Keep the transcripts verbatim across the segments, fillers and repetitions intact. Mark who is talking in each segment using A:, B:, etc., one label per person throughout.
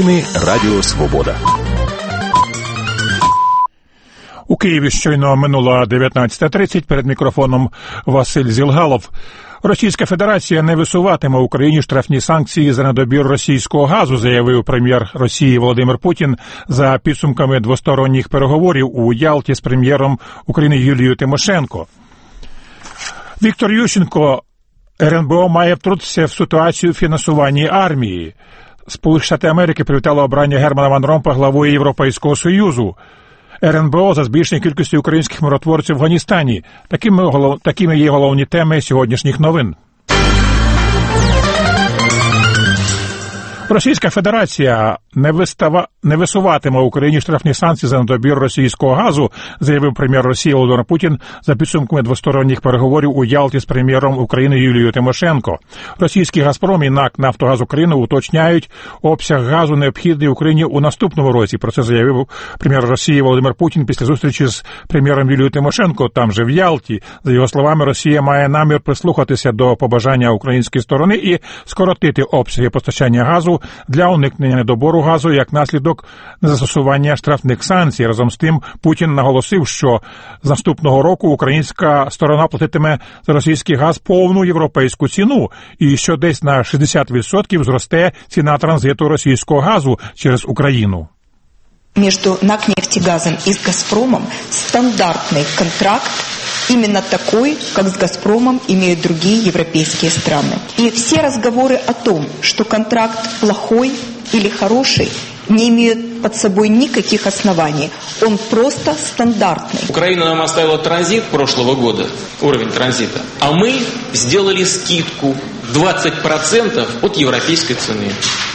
A: Новини Радіо Свобода.
B: У Києві щойно минула дев'ятнадцята тридцять. Перед мікрофоном Василь Зілгалов. Російська Федерація не висуватиме Україні штрафні санкції за недобір російського газу, заявив прем'єр Росії Володимир Путін за підсумками двосторонніх переговорів у Ялті з прем'єром України Юлією Тимошенко. Віктор Ющенко, ер ен бе о має втрутитися в ситуацію фінансування армії. Сполучені Штати Америки привітало обрання Германа Ван Ромпа главою Європейського Союзу. ер ен бе о за збільшення кількості українських миротворців в Афганістані. Такими, голов... Такими є головні теми сьогоднішніх новин. Російська Федерація не, вистава... не висуватиме Україні штрафні санкції за недобір російського газу, заявив прем'єр Росії Володимир Путін за підсумками двосторонніх переговорів у Ялті з прем'єром України Юлією Тимошенко. Російський «Газпром» і НАК «Нафтогаз України» уточняють обсяг газу, необхідний Україні у наступному році. Про це заявив прем'єр Росії Володимир Путін після зустрічі з прем'єром Юлією Тимошенко, там же в Ялті. За його словами, Росія має намір прислухатися до побажання української сторони і скоротити обсяги постачання газу для уникнення недобору газу як наслідок незастосування штрафних санкцій. Разом з тим, Путін наголосив, що з наступного року українська сторона платитиме за російський газ повну європейську ціну і що десь на шістдесят відсотків зросте ціна транзиту російського газу через Україну.
C: Между НАК «Нефтегазом» и с «Газпромом» стандартный контракт, именно такой, как с «Газпромом» имеют другие европейские страны. И все разговоры о том, что контракт плохой или хороший, не имеют под собой никаких оснований. Он просто стандартный.
D: Украина нам оставила транзит прошлого года, уровень транзита, а мы сделали скидку двадцать процентов от европейской цены.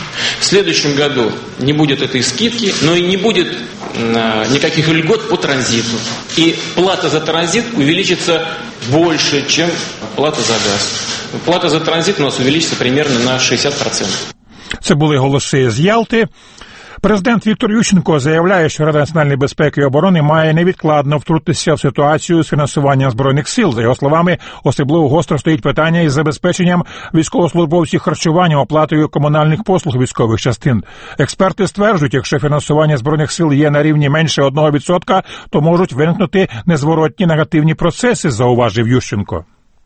D: В следующем году не будет этой скидки, но и не будет э, никаких льгот по транзиту. И плата за транзит увеличится больше, чем плата за газ. Плата за транзит у нас увеличится примерно на шістдесят відсотків.
B: Це були голоси з Ялти. Президент Віктор Ющенко заявляє, що Рада національної безпеки і оборони має невідкладно втрутитися в ситуацію з фінансуванням Збройних сил. За його словами, особливо гостро стоїть питання із забезпеченням військовослужбовців харчуванням, оплатою комунальних послуг військових частин. Експерти стверджують, якщо фінансування Збройних сил є на рівні менше одного відсотка, то можуть виникнути незворотні негативні процеси, зауважив Ющенко.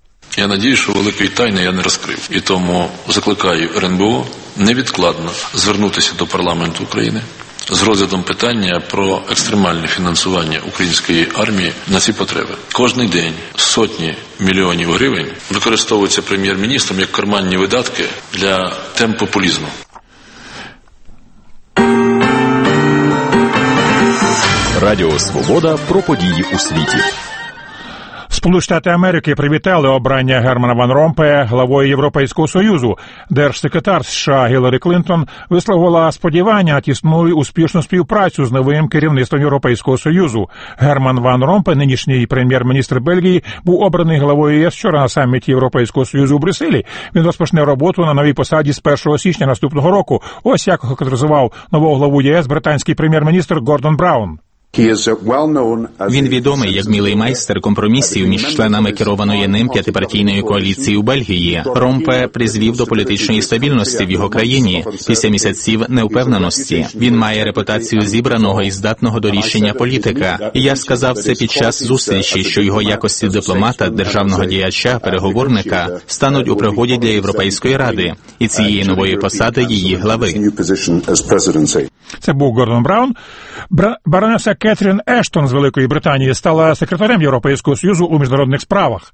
E: Я надію, що великої тайни я не розкрив. І тому закликаю ер ен бе о невідкладно звернутися до парламенту України з розглядом питання про екстремальне фінансування української армії на ці потреби. Кожний день сотні мільйонів гривень використовуються прем'єр-міністром як карманні видатки для тем популізму.
A: Радіо Свобода про події у світі.
B: Сполучені Штати Америки привітали обрання Германа Ван Ромпе главою Європейського Союзу. Держсекретар США Гіларі Клінтон висловила сподівання на тісну і успішну співпрацю з новим керівництвом Європейського Союзу. Герман Ван Ромпе, нинішній прем'єр-міністр Бельгії, був обраний главою ЄС вчора на саміті Європейського Союзу у Брюсселі. Він розпочне роботу на новій посаді з першого січня наступного року. Ось як охарактеризував нового главу ЄС британський прем'єр-міністр Гордон Браун.
F: Він відомий як мілий майстер компромісів між членами керованої ним п'ятипартійної коаліції у Бельгії. Ромпе призвів до політичної стабільності в його країні після місяців невпевненості. Він має репутацію зібраного і здатного до рішення політика. І я сказав це під час зустрічі, що його якості дипломата, державного діяча, переговорника стануть у пригоді для Європейської Ради і цієї нової посади її глави.
B: Це був Гордон Браун. Бра... Баронеса Кетрін Ештон з Великої Британії стала секретарем Європейського Союзу у міжнародних справах.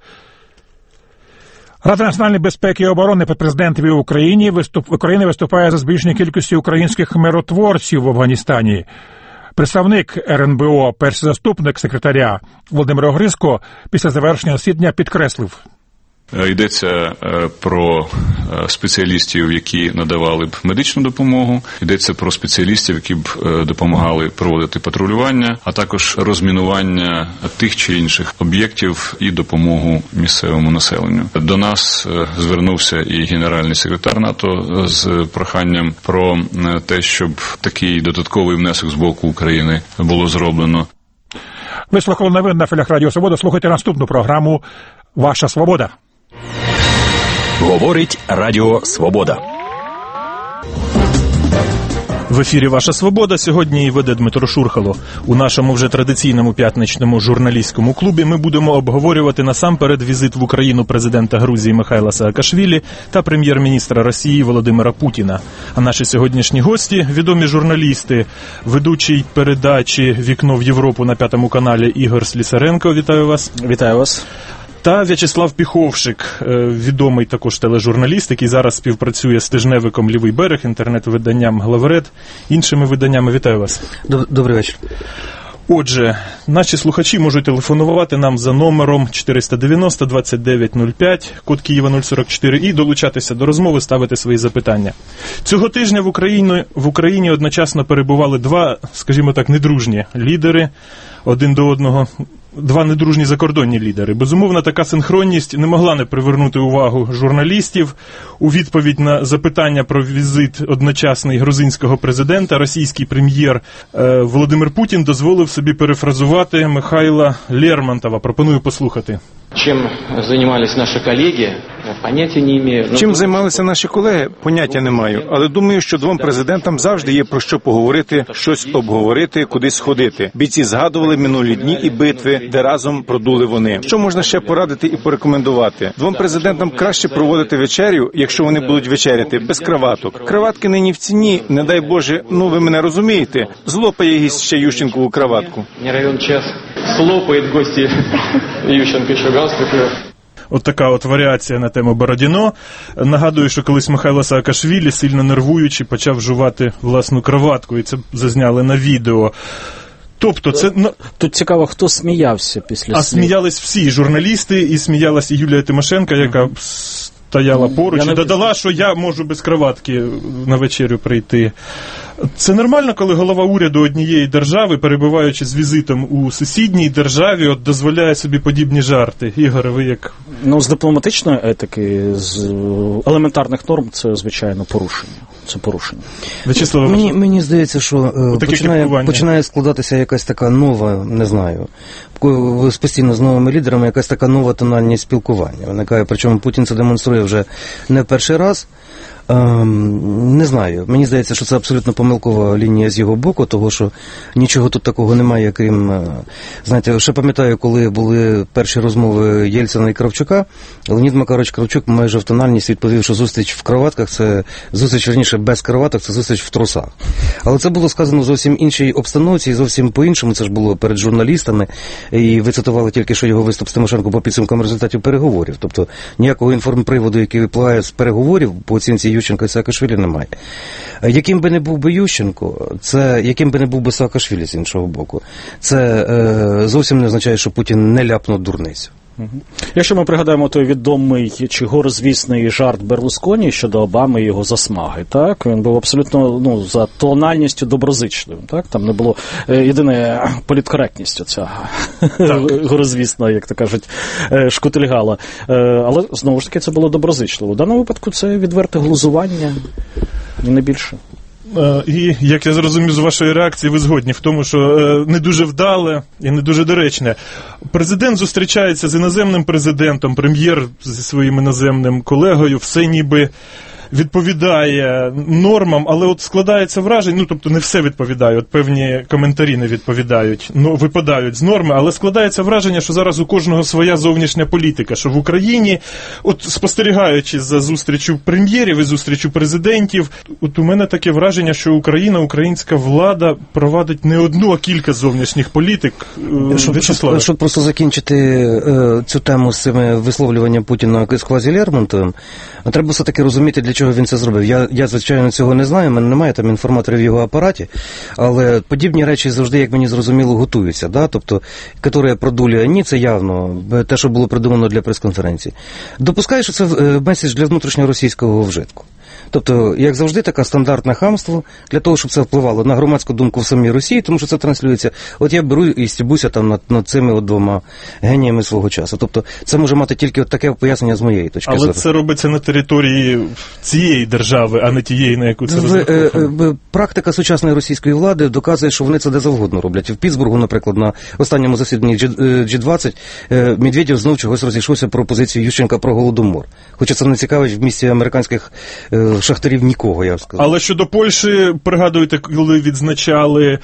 B: Рада національної безпеки і оборони при президентові Україні виступ... України виступає за збільшення кількості українських миротворців в Афганістані. Представник ер ен бе о, перший заступник секретаря Володимир Огризко, після завершення засідання підкреслив.
G: Йдеться про спеціалістів, які надавали б медичну допомогу, йдеться про спеціалістів, які б допомагали проводити патрулювання, а також розмінування тих чи інших об'єктів і допомогу місцевому населенню. До нас звернувся і генеральний секретар НАТО з проханням про те, щоб такий додатковий внесок з боку України було зроблено.
B: Ви слухали новини на хвилях Радіо Свобода. Слухайте наступну програму «Ваша свобода».
A: Говорить Радіо Свобода.
H: В ефірі «Ваша Свобода» сьогодні її веде Дмитро Шурхало. У нашому вже традиційному п'ятничному журналістському клубі ми будемо обговорювати насамперед візит в Україну президента Грузії Михайла Саакашвілі та прем'єр-міністра Росії Володимира Путіна. А наші сьогоднішні гості – відомі журналісти, ведучий передачі «Вікно в Європу» на П'ятому каналі Ігор Слісаренко. Вітаю вас.
I: Вітаю вас.
H: Та В'ячеслав Піховшик, відомий також тележурналіст, який зараз співпрацює з тижневиком «Лівий берег», інтернет-виданням «Главерет», іншими виданнями. Вітаю вас.
I: Добрий вечір.
H: Отже, наші слухачі можуть телефонувати нам за номером чотириста дев'яносто двадцять дев'ять нуль п'ять, код Києва нуль сорок чотири, і долучатися до розмови, ставити свої запитання. Цього тижня в Україні, в Україні одночасно перебували два, скажімо так, недружні лідери один до одного. Два недружні закордонні лідери. Безумовно, така синхронність не могла не привернути увагу журналістів. У відповідь на запитання про візит одночасний грузинського президента російський прем'єр е, Володимир Путін дозволив собі перефразувати Михайла Лермонтова. Пропоную послухати.
D: Чим займалися наші колеги, поняття не маю.
J: Чим займалися наші колеги, поняття не маю. Але думаю, що двом президентам завжди є про що поговорити, щось обговорити, кудись сходити. Бійці згадували минулі дні і битви, де разом продули вони. Що можна ще порадити і порекомендувати? Двом президентам краще проводити вечерю, якщо вони будуть вечеряти, без краваток. Краватки нині в ціні, не дай Боже, ну ви мене розумієте, злопає гість ще Ющенкову краватку.
D: Не район час слопає гості Ющенко ще галстуку.
H: От така от варіація на тему Бородіно. Нагадую, що колись Михайло Саакашвілі, сильно нервуючи, почав жувати власну краватку, і це зазняли на відео. Тобто це...
I: Тут цікаво, хто сміявся після...
H: А сміялись всі журналісти, і сміялась і Юлія Тимошенко, яка стояла поруч, і додала, що я можу без краватки на вечерю прийти. Це нормально, коли голова уряду однієї держави, перебуваючи з візитом у сусідній державі, от дозволяє собі подібні жарти? Ігоре, ви як...
I: Ну, з дипломатичної етики, з елементарних норм, це, звичайно, порушення. Це порушення.
H: Вячеслав,
K: мені, мені здається, що починає, починає складатися якась така нова, не знаю, постійно з новими лідерами, якась така нова тональність спілкування. Виникає, причому Путін це демонструє вже не перший раз. Ем, не знаю, мені здається, що це абсолютно помилкова лінія з його боку, того, що нічого тут такого немає, крім, знаєте, ще пам'ятаю, коли були перші розмови Єльцина і Кравчука, Леонід Макарович Кравчук майже в тональність відповів, що зустріч в краватках, це зустріч, верніше, без краваток, це зустріч в трусах. Але це було сказано в зовсім іншій обстановці і зовсім по-іншому, це ж було перед журналістами, і ви цитували тільки що його виступ з Тимошенко по підсумкам результатів переговорів, тобто ніякого інформприводу, який випливає з переговорів по оцінці Ющенко і Саакашвілі, немає. Яким би не був би Ющенко, це, яким би не був би Саакашвілі з іншого боку, це е, зовсім не означає, що Путін не ляпнув дурницю.
I: Угу. Якщо ми пригадаємо той відомий чи горизвісний жарт Берлусконі щодо Обами і його засмаги, так, він був абсолютно, ну, за тональністю доброзичливим, так, там не було е, єдине політкоректність оця горизвісна, як то кажуть, е, шкутильгала, е, але знову ж таки це було доброзичливо. В даному випадку це відверте глузування і не більше.
H: І, як я зрозумів з вашої реакції, ви згодні в тому, що не дуже вдале і не дуже доречне. Президент зустрічається з іноземним президентом, прем'єр зі своїм іноземним колегою, все ніби відповідає нормам, але от складається враження, ну, тобто не все відповідає, от певні коментарі не відповідають, ну, випадають з норми, але складається враження, що зараз у кожного своя зовнішня політика, що в Україні, от спостерігаючи за зустрічю прем'єрів і зустрічю президентів, от у мене таке враження, що Україна, українська влада провадить не одну, а кілька зовнішніх політик.
K: Щоб, щоб, щоб просто закінчити е, цю тему з цими висловлюванням Путіна з квазі Лермонтовим, треба все-таки розуміти, для чого він це зробив. Я, я, звичайно, цього не знаю, в мене немає там інформаторів в його апараті, але подібні речі завжди, як мені зрозуміло, готуються. Да? Тобто, які продулює, ні, це явно те, що було придумано для прес-конференції. Допускаю, що це меседж для внутрішньоросійського вжитку. Тобто, як завжди, таке стандартне хамство для того, щоб це впливало на громадську думку в самій Росії, тому що це транслюється. От я беру і стібуся там над, над цими от двома геніями свого часу. Тобто, це може мати тільки от таке пояснення з моєї точки зору.
H: Але це робиться на території цієї держави, а не тієї, на яку це розраховано.
K: Практика сучасної російської влади доказує, що вони це де завгодно роблять. В Пітсбургу, наприклад, на останньому засіданні джі двадцять Медведєв знов чогось розійшовся про позицію Ющенка про Голодомор. Хоча це не цікавить в місті американських шахтарів нікого, я б сказав.
H: Але щодо Польщі, пригадуєте, коли відзначали,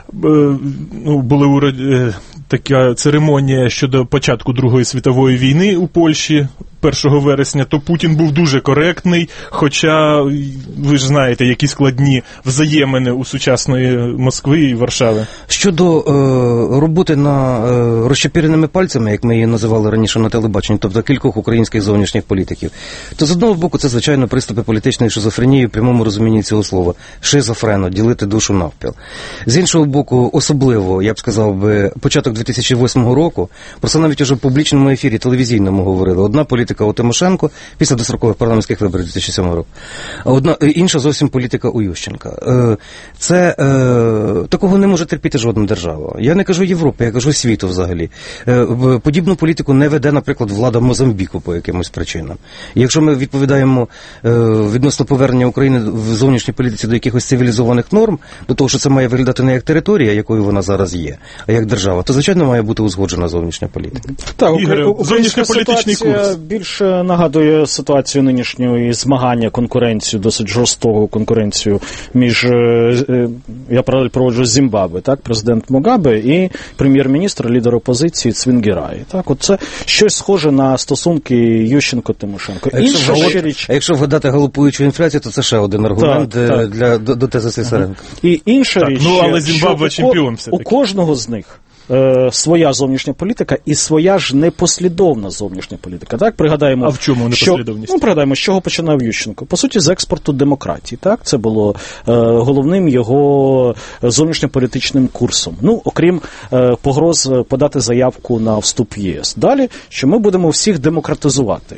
H: ну, були уряд, така церемонія щодо початку Другої світової війни у Польщі першого вересня, то Путін був дуже коректний, хоча, ви ж знаєте, які складні взаємини у сучасної Москви і Варшави.
K: Щодо е, роботи на е, розчепіреними пальцями, як ми її називали раніше на телебаченні, тобто кількох українських зовнішніх політиків, то з одного боку це, звичайно, приступи політичної шизофренії в прямому розумінні цього слова. Шизофрено, ділити душу навпіл. З іншого боку, особливо, я б сказав би, початок дві тисячі восьмого року, про це навіть уже в публічному ефірі телевізійному говорили. Одна політика у Тимошенко після дострокових парламентських виборів дві тисячі сьомого року, а одна, інша зовсім політика у Ющенка. Це, такого не може терпіти жодна держава. Я не кажу Європи, я кажу світу взагалі. Подібну політику не веде, наприклад, влада Мозамбіку по якимось причинам. І якщо ми відповідаємо відносно повернення України в зовнішній політиці до якихось цивілізованих норм, до того, що це має виглядати не як територія, якою вона зараз є, а як держава, то, звичайно, має бути узгоджена зовнішня політика.
I: Так, зовнішньополітичний курс більше нагадує ситуацію нинішньої змагання, конкуренцію, досить жорстоку конкуренцію між, я проводжу з Зімбабве, так, президент Мугабе і прем'єр-міністр, лідер опозиції Цвінгірай. Так, от це щось схоже на стосунки Ющенко-Тимошенко.
K: А якщо, Інша річ... а якщо вгадати галопуючу інфляцію, то це ще один аргумент так, так. Для, до, до тези Слісаренка.
I: І інша так, річ,
H: ну, але Зімбабве чемпіон
I: все-таки. У кожного з них Е, своя зовнішня політика і своя ж непослідовна зовнішня політика. Так, пригадаємо,
H: а в чому непослідовність?
I: Що, ну, пригадаємо, з чого починав Ющенко. По суті, з експорту демократії. Так, це було е, головним його зовнішньополітичним курсом. Ну, окрім е, погроз подати заявку на вступ в ЄС. Далі, що ми будемо всіх демократизувати.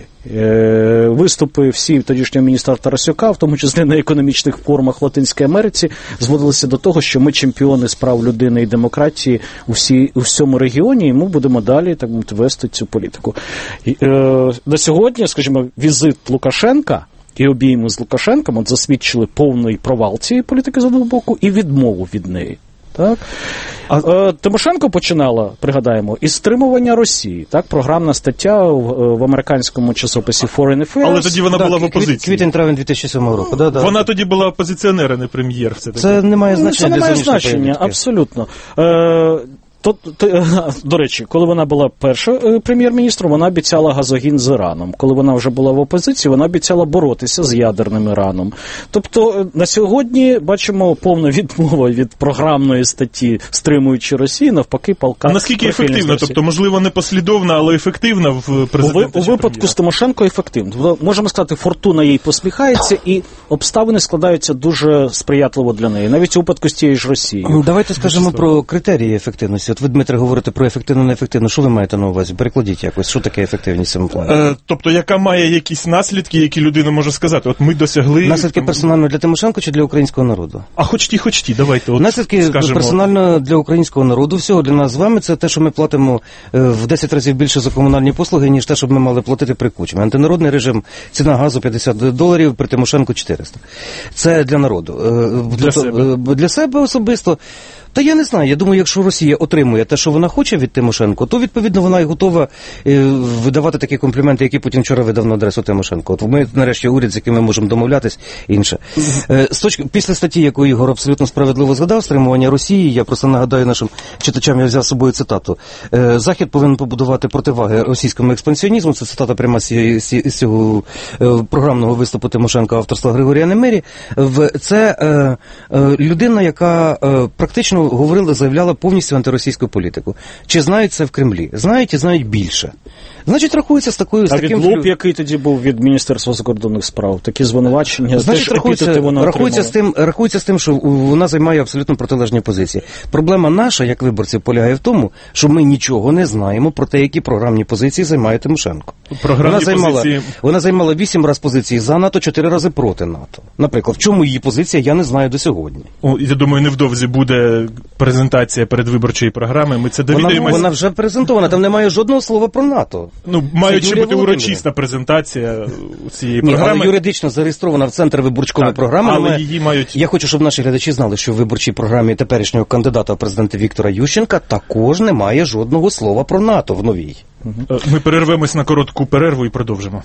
I: Е, виступи всі тодішнього міністра Тарасюка, в тому числі на економічних форумах в Латинській Америці, зводилися до того, що ми чемпіони з прав людини і демократії у всій у всьому регіоні, і ми будемо далі, так мовити, вести цю політику. І, е, на сьогодні, скажімо, візит Лукашенка і обійми з Лукашенком от засвідчили повний провал цієї політики з одного боку і відмову від неї. Так? А е, Тимошенко починала, пригадаємо, із стримування Росії. Так, програмна стаття в, в американському часописі Foreign Affairs.
H: Але тоді вона так, була в опозиції.
K: Квітень-травень дві тисячі сьомого року. Да, да.
H: Вона тоді була опозиціонер, а не прем'єр. Все-таки.
K: Це не має значення.
I: Це не має значення, абсолютно. Е, То, то, до речі, коли вона була першою прем'єр-міністром, вона обіцяла газогін з Іраном. Коли вона вже була в опозиції, вона обіцяла боротися з ядерним Іраном. Тобто на сьогодні бачимо повну відмову від програмної статті «Стримуючи Росію», навпаки, палка.
H: А наскільки ефективна? Тобто, можливо, не послідовна, але ефективна в президенті?
I: У, у випадку з Тимошенко ефективна. Можемо сказати, фортуна їй посміхається, і обставини складаються дуже сприятливо для неї. Навіть у випадку з тією ж Росією.
K: Давайте скажемо про критерії ефективності. От ви, Дмитре, говорите про ефективну, неефективну. Що ви маєте на увазі? Перекладіть якось. Що таке ефективність в цьому плані?
H: Е, тобто, яка має якісь наслідки, які людина може сказати? От ми досягли...
K: Наслідки персонально для Тимошенко чи для українського народу?
H: А хоч ті, хоч ті, давайте от
K: наслідки
H: скажемо.
K: Персонально для українського народу, всього для нас з вами, це те, що ми платимо в десять разів більше за комунальні послуги, ніж те, щоб ми мали платити при Кучмі. Антинародний режим, ціна газу п'ятдесят доларів, при Тимошенко чотириста. Це для народу.
H: Для тобто, себе.
K: Для себе особисто. Та я не знаю, я думаю, якщо Росія отримує те, що вона хоче від Тимошенко, то, відповідно, вона і готова е, видавати такі компліменти, які Путін вчора видав на адресу Тимошенко. От ми, нарешті, уряд, з яким ми можемо домовлятись, інше. Е, з точки, після статті, яку Ігор абсолютно справедливо згадав, стримування Росії, я просто нагадаю нашим читачам, я взяв з собою цитату. Е, Захід повинен побудувати противаги російському експансіонізму, це цитата пряма з, з, з цього е, програмного виступу Тимошенка авторства Григорія Немирі. В, це е, е, людина, яка е, практично говорила, заявляла повністю антиросійську політику. Чи знають це в Кремлі? Знають і знають більше. Значить, рахується з такою...
I: А
K: з таким
I: відлуп, флю... який тоді був від Міністерства закордонних справ? Такі звинувачення?
K: Значить, рахується, рахується, з тим, рахується з тим, що вона займає абсолютно протилежні позиції. Проблема наша, як виборців, полягає в тому, що ми нічого не знаємо про те, які програмні позиції займає Тимошенко. Вона займала, позиції... вона займала вісім разів позиції за НАТО, чотири рази проти НАТО. Наприклад, в чому її позиція, я не знаю до сьогодні.
H: О, я думаю, невдовзі буде презентація передвиборчої програми, ми це довідаємося.
K: Вона, вона вже презентована, там немає жодного слова про НАТО.
H: Ну, має ще бути урочиста презентація цієї Ні, програми.
K: Але юридично зареєстрована в Центр виборчої програми.
H: Але
K: немає...
H: її мають...
K: Я хочу, щоб наші глядачі знали, що в виборчій програмі теперішнього кандидата в президенти Віктора Ющенка також немає жодного слова про НАТО в новій.
H: Ми перервемось на коротку перерву і продовжимо.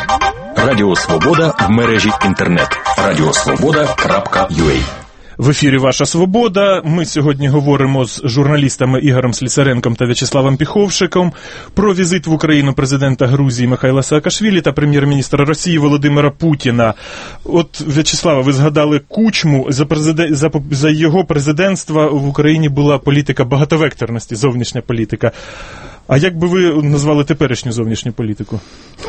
A: Радіо Свобода в мережі інтернет. радіосвобода крапка ю а.
H: В ефірі «Ваша Свобода». Ми сьогодні говоримо з журналістами Ігорем Слісаренком та В'ячеславом Піховшиком про візит в Україну президента Грузії Михайла Саакашвілі та прем'єр-міністра Росії Володимира Путіна. От, В'ячеслава, ви згадали Кучму. За, президент, за, за його президентства в Україні була політика багатовекторності, зовнішня політика. А як би ви назвали теперішню зовнішню політику?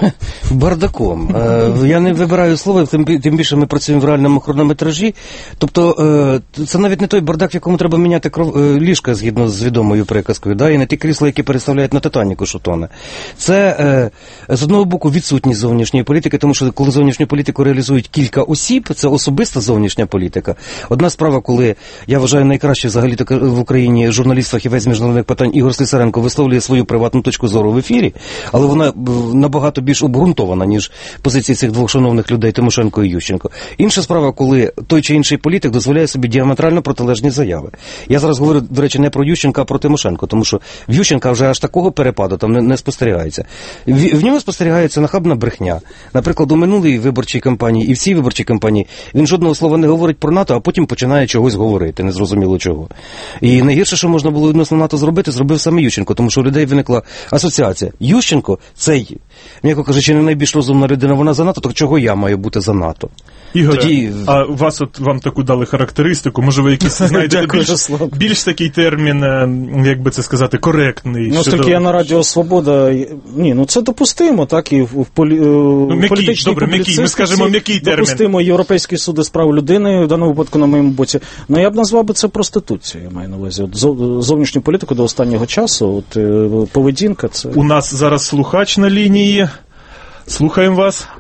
K: Бардаком. Я не вибираю слова, тим більше ми працюємо в реальному хронометражі. Тобто, це навіть не той бардак, в якому треба міняти ліжка, згідно з відомою приказкою, да? І не ті крісла, які переставляють на Титаніку, що тоне. Це, з одного боку, відсутність зовнішньої політики, тому що коли зовнішню політику реалізують кілька осіб, це особиста зовнішня політика. Одна справа, коли, я вважаю, найкраще взагалі в Україні журналіст, фахівець міжнародних питань Ігор Слісаренко висловлює свою приватну точку зору в ефірі, але вона набагато більш обґрунтована, ніж позиції цих двох шановних людей Тимошенко і Ющенко. Інша справа, коли той чи інший політик дозволяє собі діаметрально протилежні заяви. Я зараз говорю, до речі, не про Ющенка, а про Тимошенко, тому що в Ющенка вже аж такого перепаду там не, не спостерігається. В, в ньому спостерігається нахабна брехня. Наприклад, у минулій виборчій кампанії і в цій виборчій кампанії він жодного слова не говорить про НАТО, а потім починає чогось говорити, незрозуміло чого. І найгірше, що можна було відносно НАТО зробити, зробив саме Ющенко, тому що у людей виникла асоціація. Ющенко – цей, м'яко кажучи, не найбільш розумна людина, вона за НАТО, то чого я маю бути за НАТО?
H: Ігоре, Тоді... а вас от вам таку дали характеристику, може ви якийсь знаєте більш, більш такий термін, як би це сказати, коректний?
I: Ну, оскільки я на Радіо Свобода, ні, ну це допустимо, так, і в полі... ну, м'який, політичній
H: добре, м'який, ми скажемо м'який термін.
I: Допустимо Європейський суд із прав людини, в даному випадку на моєму боці. Ну, я б назвав би це проституцією, я маю на увазі. От зовнішню політику до останнього часу, от поведінка, це...
H: У нас зараз слухач на лінії. Слухаємо вас.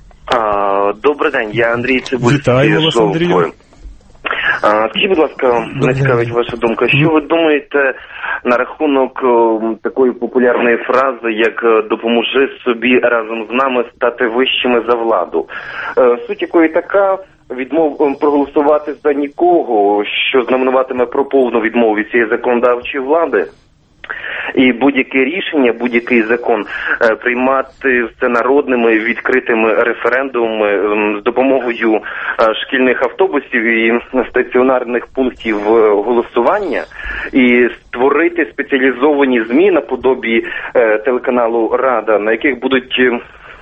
L: А, добрий день, я Андрій Цибуль.
H: Вітаємо вас, Андрію.
L: А, скажіть, будь ласка, мене цікавить ваша думка. Що ви думаєте на рахунок о, такої популярної фрази, як «допоможи собі разом з нами стати вищими за владу»? Е, суть якої така, відмов проголосувати за нікого, що знаменуватиме про повну відмову від цієї законодавчої влади. І будь-яке рішення, будь-який закон е, приймати всенародними відкритими референдумами е, з допомогою е, шкільних автобусів і стаціонарних пунктів е, голосування, і створити спеціалізовані ЗМІ наподобі е, телеканалу «Рада», на яких будуть е,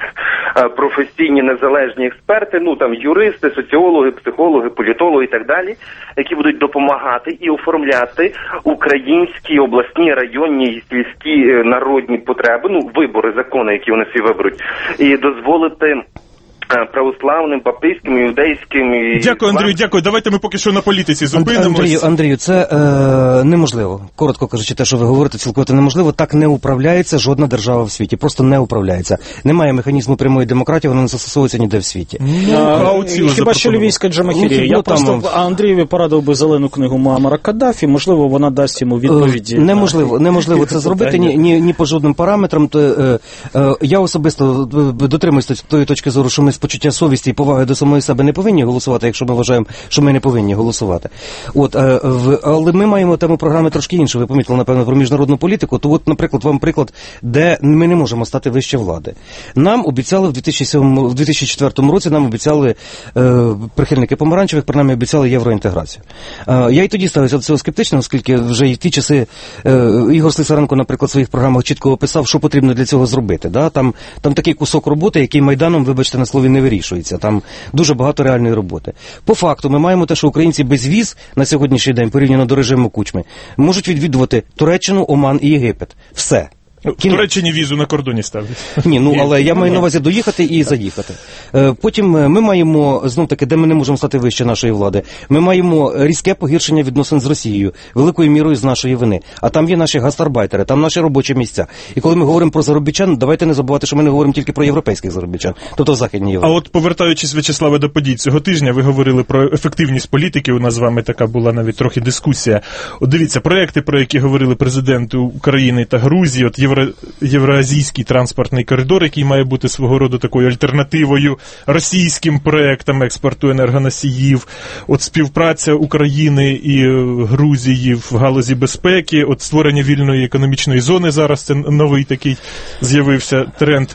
L: професійні незалежні експерти, ну там юристи, соціологи, психологи, політологи і так далі, які будуть допомагати і оформляти українські обласні, районні і сільські народні потреби, ну вибори, закони, які вони всі виберуть, і дозволити православним, баптистським, іудейським і...
H: Дякую, Андрію, дякую. Давайте ми поки що на політиці зупинимось.
K: Андрію, Андрію, це е, неможливо. Коротко кажучи, те, що ви говорите, цілковито неможливо. Так не управляється жодна держава в світі. Просто не управляється. Немає механізму прямої демократії, вона не застосовується ніде в світі.
I: Ну, а, хіба що львівська Джамахірія. Ну, Я просто там... Андрієві порадив би зелену книгу Муаммара Каддафі. Можливо, вона дасть йому відповіді.
K: Е, неможливо, неможливо це зробити ні, ні, ні по жодним параметрам. То, е, е, я особисто дотримуюсь тої точки зору, що ми з почуття совісті і поваги до самої себе не повинні голосувати, якщо ми вважаємо, що ми не повинні голосувати. От, е, в, але ми маємо тему програми трошки іншу. Ви помітили, напевно, про міжнародну політику. То от, наприклад, вам приклад, де ми не можемо стати вище влади. Нам обіцяли в дві тисячі сьомому, в дві тисячі четвертому році, нам обіцяли е, прихильники помаранчевих, принаймні обіцяли євроінтеграцію. Е, я і тоді ставився до цього скептично, оскільки вже і в ті часи е, Ігор Слісаренко, наприклад, в своїх програмах чітко описав, що потрібно для цього зробити. Да? Там, там такий кусок роботи, який Майданом, вибачте на слові, не вирішується. Там дуже багато реальної роботи. По факту ми маємо те, що українці без віз на сьогоднішній день, порівняно до режиму Кучми, можуть відвідувати Туреччину, Оман і Єгипет. Все.
H: В Туреччині візу на кордоні ставлять.
K: Ні, ну але я маю на увазі доїхати і заїхати. Потім ми маємо, знов таки, де ми не можемо стати вище нашої влади, ми маємо різке погіршення відносин з Росією, великою мірою з нашої вини. А там є наші гастарбайтери, там наші робочі місця. І коли ми говоримо про заробітчан, давайте не забувати, що ми не говоримо тільки про європейських заробітчан, тобто в Західній Європі.
H: А от повертаючись, В'ячеславе, до подій цього тижня, ви говорили про ефективність політики, у нас з вами така була навіть трохи дискусія. От дивіться, проекти, про які говорили президенти України та Грузії, от Євро... Євроазійський транспортний коридор, який має бути свого роду такою альтернативою російським проектам експорту енергоносіїв, от співпраця України і Грузії в галузі безпеки, от створення вільної економічної зони, зараз це новий такий з'явився тренд.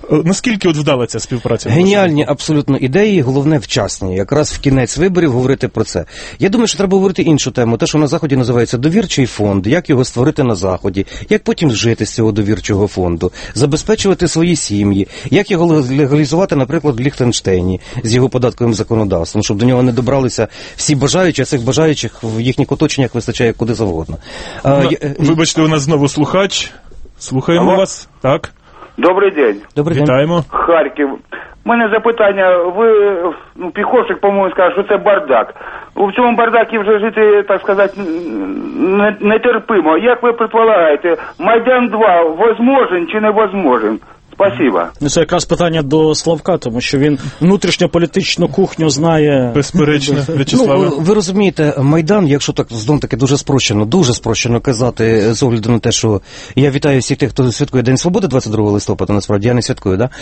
H: Наскільки от вдала ця співпраця?
K: Геніальні абсолютно ідеї, головне вчасні. Якраз в кінець виборів говорити про це. Я думаю, що треба говорити іншу тему. Те, що на Заході називається довірчий фонд, як його створити на Заході, як потім жити з цього довірчого фонду, забезпечувати свої сім'ї, як його легалізувати, наприклад, в Ліхтенштейні з його податковим законодавством, щоб до нього не добралися всі бажаючі, а цих бажаючих в їхніх оточеннях вистачає куди завгодно.
H: А, я... Вибачте, у нас знову слухач. Слухаємо Алло. вас. Так.
M: Добрий день.
K: Добрий день.
H: Вітаємо.
M: Харків. У мене запитання. Ви, ну, Піховшик, по-моєму, сказав, що це бардак. У цьому бардакі вже жити, так сказати, нетерпимо. Як ви предполагаєте, Майдан два возможен чи невозможен? Спасибо.
I: Ну, це якраз питання до Славка, тому що він внутрішньополітичну кухню знає...
H: Безперечно, В'ячеславе.
K: Ну, ви розумієте, Майдан, якщо так, знов таки, дуже спрощено, дуже спрощено казати, з огляду на те, що я вітаю всіх тих, хто святкує День Свободи двадцять другого листопада, насправді, я не святкую, да?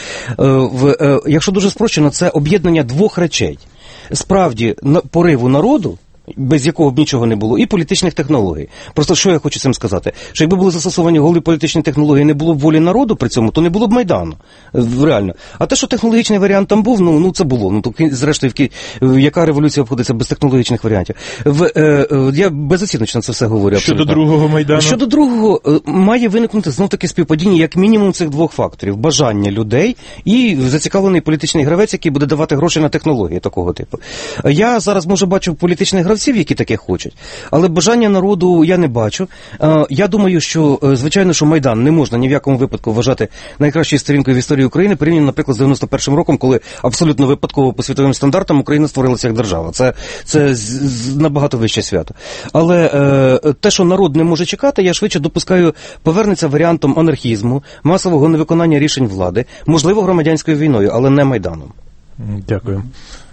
K: В, якщо дуже спрощено, це об'єднання двох речей. Справді, пориву народу, без якого б нічого не було, і політичних технологій. Просто що я хочу цим сказати? Що якби були застосовані голі політичні технології, не було б волі народу при цьому, то не було б Майдану. Реально. А те, що технологічний варіант там був, ну, ну це було. Ну, то, зрештою, в, яка революція обходиться без технологічних варіантів? В, е, е, я безоціночно це все говорю.
H: Щодо
K: абсолютно.
H: другого Майдану?
K: Щодо другого, е, має виникнути знов-таки співпадіння як мінімум цих двох факторів. Бажання людей і зацікавлений політичний гравець, який буде давати гроші на технології такого типу. Я зараз, може, бачу політичних гравців, які таке хочуть. Але бажання народу я не бачу. Я думаю, що, звичайно, що Майдан не можна ні в якому випадку вважати найкращою сторінкою в історії України, порівняно, наприклад, з дев'яносто першим роком, коли абсолютно випадково по світовим стандартам Україна створилася як держава. Це, це набагато вище свято. Але е, те, що народ не може чекати, я швидше допускаю, повернеться варіантом анархізму, масового невиконання рішень влади, можливо, громадянською війною, але не Майданом.
H: Дякую.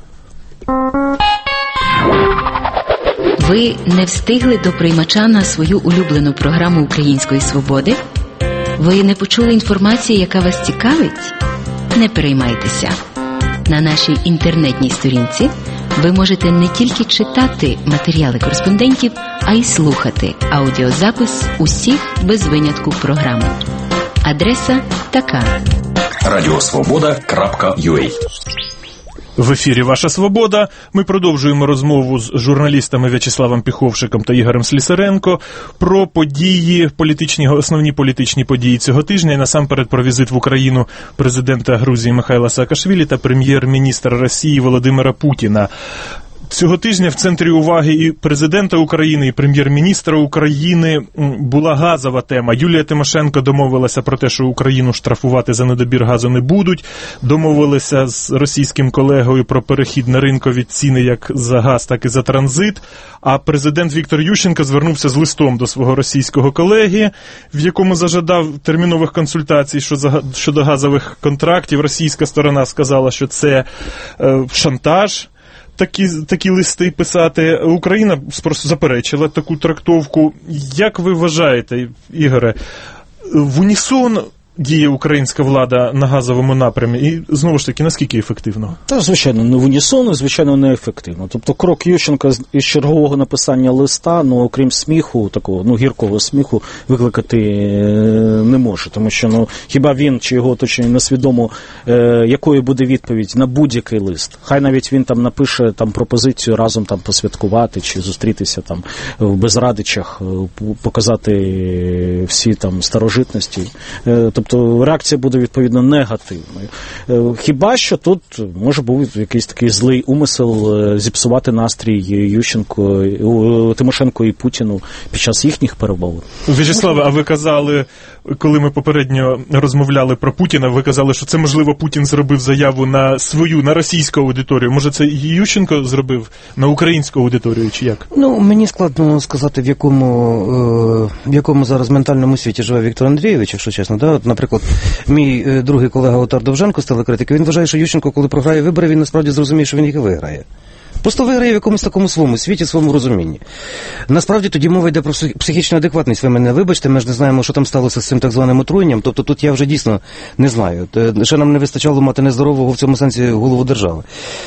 N: Ви не встигли до приймача на свою улюблену програму Української свободи? Ви не почули інформації, яка вас цікавить? Не переймайтеся. На нашій інтернетній сторінці ви можете не тільки читати матеріали кореспондентів, а й слухати аудіозапис усіх без винятку програм. Адреса така:
A: радіосвобода крапка ю а.
H: В ефірі «Ваша свобода». Ми продовжуємо розмову з журналістами В'ячеславом Піховшиком та Ігорем Слісаренко про події, політичні, основні політичні події цього тижня, і насамперед про візит в Україну президента Грузії Михайла Саакашвілі та прем'єр-міністра Росії Володимира Путіна. Цього тижня в центрі уваги і президента України, і прем'єр-міністра України була газова тема. Юлія Тимошенко домовилася про те, що Україну штрафувати за недобір газу не будуть. Домовилися з російським колегою про перехід на ринкові ціни як за газ, так і за транзит. А президент Віктор Ющенко звернувся з листом до свого російського колеги, в якому зажадав термінових консультацій щодо газових контрактів. Російська сторона сказала, що це е, шантаж. Такі, такі листи писати. Україна просто заперечила таку трактовку. Як ви вважаєте, Ігоре, в унісон діє українська влада на газовому напрямі? І, знову ж таки, наскільки ефективно?
I: Та, звичайно, не в унісон, звичайно, не ефективно. Тобто, крок Ющенка із чергового написання листа, ну, окрім сміху, такого, ну, гіркого сміху, викликати не може. Тому що, ну, хіба він чи його оточення несвідомо, е, якою буде відповідь на будь-який лист. Хай навіть він там напише там пропозицію разом там посвяткувати чи зустрітися там в Безрадичах, показати всі там старожитності. Е, тобто, Тобто реакція буде, відповідно, негативною. Хіба що тут може бути якийсь такий злий умисел зіпсувати настрій Ющенко, Тимошенко і Путіну під час їхніх перемовин.
H: В'ячеславе, а ви казали, коли ми попередньо розмовляли про Путіна, ви казали, що це, можливо, Путін зробив заяву на свою, на російську аудиторію. Може, це Ющенко зробив на українську аудиторію, чи як?
K: Ну, мені складно сказати, в якому, в якому зараз ментальному світі живе Віктор Андрійович, якщо чесно. Да? Наприклад, мій другий колега Отар Довженко з телекритики, він вважає, що Ющенко, коли програє вибори, він насправді зрозуміє, що він їх виграє. Просто виграє в якомусь такому своєму світі, своєму розумінні. Насправді тоді мова йде про психічну адекватність. Ви мене вибачте, ми ж не знаємо, що там сталося з цим так званим отруєнням. Тобто тут я вже дійсно не знаю. Ще нам не вистачало мати нездорового в цьому сенсі голову держави.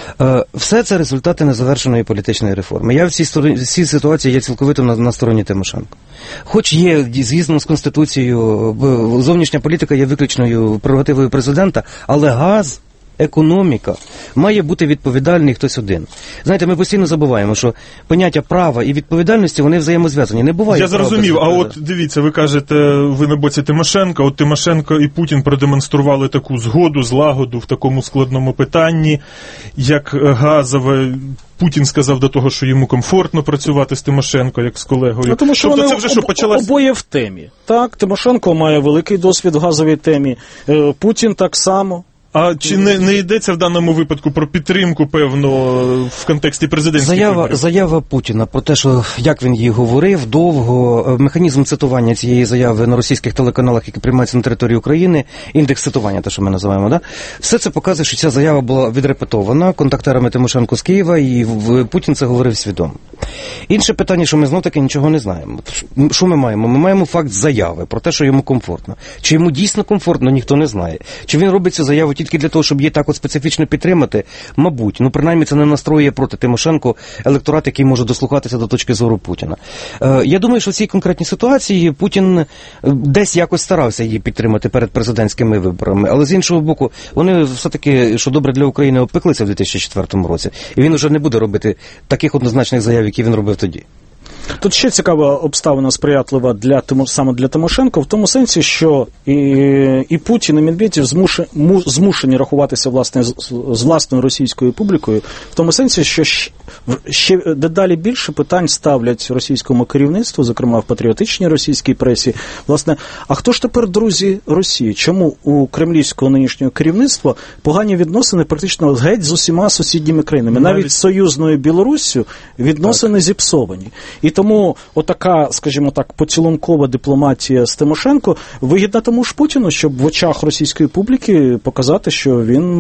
K: Все це результати незавершеної політичної реформи. Я в цій, стороні, в цій ситуації є цілковито на, на стороні Тимошенко. Хоч є, звісно, з Конституцією, зовнішня політика є виключною прерогативою президента, але газ, економіка має бути відповідальний хтось один. Знаєте, ми постійно забуваємо, що поняття права і відповідальності, вони взаємозв'язані. Не буває.
H: Я зрозумів, а от дивіться, ви кажете, ви на боці Тимошенка, от Тимошенко і Путін продемонстрували таку згоду, злагоду в такому складному питанні, як газове. Путін сказав до того, що йому комфортно працювати з Тимошенко, як з колегою.
I: Ну, тому що
H: тобто
I: вони
H: це вже що, почалась...
I: обоє в темі. Так, Тимошенко має великий досвід в газовій темі, Путін так само.
H: А чи не, не йдеться в даному випадку про підтримку, певно, в контексті президентських
K: заява,
H: виборів?
K: Заява Путіна про те, що, як він її говорив, довго, механізм цитування цієї заяви на російських телеканалах, які приймаються на території України, індекс цитування, те, що ми називаємо, да? Все це показує, що ця заява була відрепетована контактерами Тимошенко з Києва, і Путін це говорив свідомо. Інше питання, що ми знов-таки нічого не знаємо. Що ми маємо? Ми маємо факт заяви про те, що йому комфортно. Чи йому дійсно комфортно, ніхто не знає. Чи він робить цю заяву тільки для того, щоб її так от специфічно підтримати? Мабуть. Ну, принаймні, це не настроює проти Тимошенко електорат, який може дослухатися до точки зору Путіна. Е, я думаю, що в цій конкретній ситуації Путін десь якось старався її підтримати перед президентськими виборами. Але з іншого боку, вони все-таки, що добре для України, опеклися в дві тисячі четвертому році. І він вже не буде робити таких однозначних заяв, які він робив тоді.
I: Тут ще цікава обставина сприятлива для, саме для Тимошенко, в тому сенсі, що і, і Путін, і Медведєв змушені, змушені рахуватися власне, з, з власною російською публікою, в тому сенсі, що ще, ще дедалі більше питань ставлять російському керівництву, зокрема в патріотичній російській пресі. Власне, а хто ж тепер друзі Росії? Чому у кремлівського нинішнього керівництва погані відносини практично геть з усіма сусідніми країнами? Навіть, Навіть з союзною Білоруссю відносини так. зіпсовані. І тому отака, скажімо так, поцілункова дипломатія з Тимошенко вигідна тому ж Путіну, щоб в очах російської публіки показати, що він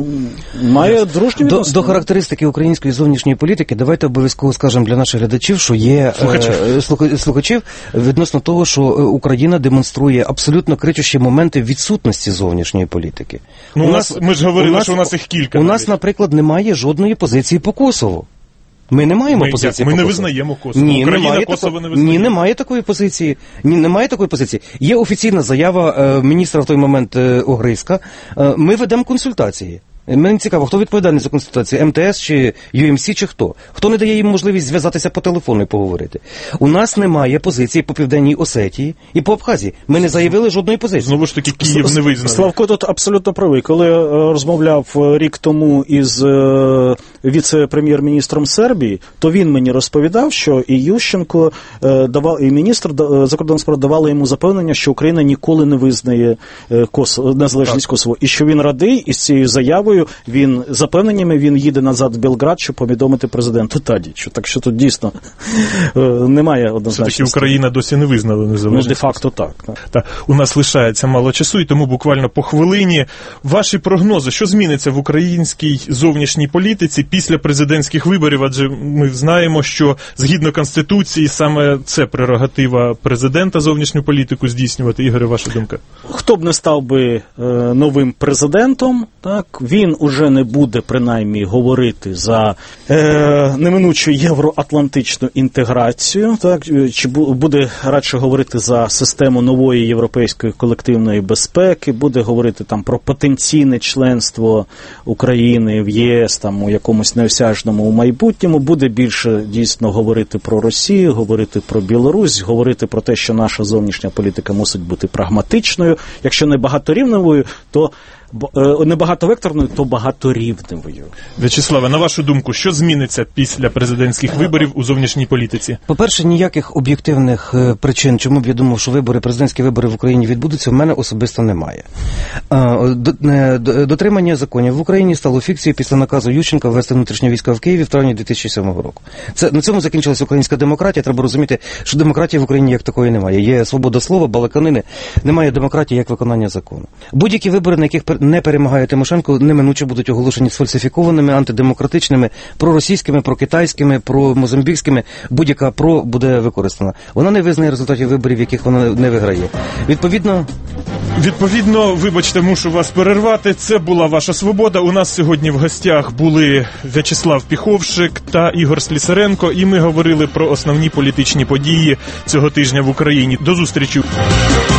I: має дружні відносини.
K: До, до характеристики української зовнішньої політики давайте обов'язково скажемо для наших глядачів, що є слухачів, е, слухачів відносно того, що Україна демонструє абсолютно кричущі моменти відсутності зовнішньої політики.
H: Ну, у нас, ми ж говорили, у нас, що у нас їх кілька.
K: У навіть. нас, наприклад, немає жодної позиції по Косову. Ми не маємо
H: ми,
K: позиції
H: Ми
K: по
H: не
K: Косово.
H: визнаємо Косово.
K: Ні,
H: Україна
K: немає
H: Косово
K: тако...
H: не визнає.
K: Ні, немає такої позиції. Ні, немає такої позиції. Є офіційна заява е, міністра в той момент е, Огризка. Е, ми ведемо консультації. Мені цікаво, хто відповідальний за консультації? ем те ес чи ю ем сі чи хто? Хто не дає їм можливість зв'язатися по телефону і поговорити? У нас немає позиції по Південній Осетії і по Абхазії. Ми не заявили жодної позиції.
H: Знову ж таки, Київ не визнав.
I: Славко тут абсолютно правий. Коли е, розмовляв рік тому із е, віце-прем'єр-міністром Сербії, то він мені розповідав, що і Ющенко е, давав, і міністр е, закордонних справ давали йому запевнення, що Україна ніколи не визнає е, Косово, незалежність Косово. І що він радий із цією заявою, він запевненнями він їде назад в Белград, щоб повідомити президенту Тадічу. Так що тут дійсно е, немає однозначності.
H: Все-таки Україна досі не визнала незалежність.
I: Ну, де-факто так. так.
H: Так. У нас лишається мало часу, і тому буквально по хвилині. Ваші прогнози, що зміниться в українській зовнішній політиці після президентських виборів? Адже ми знаємо, що згідно Конституції саме це прерогатива президента зовнішню політику здійснювати. Ігоре, ваша думка?
I: Хто б не став би е, новим президентом, так, він уже не буде, принаймні, говорити за е, неминучу євроатлантичну інтеграцію, так, чи буде радше говорити за систему нової європейської колективної безпеки, буде говорити там про потенційне членство України в ЄС там у якомусь неосяжному майбутньому, буде більше дійсно говорити про Росію, говорити про Білорусь, говорити про те, що наша зовнішня політика мусить бути прагматичною, якщо не багаторівневою, то не багатовекторною, то багаторівневою.
H: В'ячеславе, на вашу думку, що зміниться після президентських виборів у зовнішній політиці?
K: По-перше, ніяких об'єктивних причин, чому б я думав, що вибори, президентські вибори в Україні відбудуться, в мене особисто немає. Дотримання законів в Україні стало фікцією після наказу Ющенка ввести внутрішні війська в Києві в травні дві тисячі сьомого року. Це, на цьому закінчилася українська демократія. Треба розуміти, що демократії в Україні як такої немає. Є свобода слова, балаканини, немає демократії як виконання закону. Будь-які вибори, на яких не перемагає Тимошенко, неминуче будуть оголошені сфальсифікованими, антидемократичними, проросійськими, прокитайськими, промозамбікськими. Будь-яка про буде використана. Вона не визнає результатів виборів, яких вона не виграє. Відповідно...
H: Відповідно, вибачте, мушу вас перервати. Це була «Ваша свобода». У нас сьогодні в гостях були В'ячеслав Піховшик та Ігор Слісаренко, і ми говорили про основні політичні події цього тижня в Україні. До зустрічі!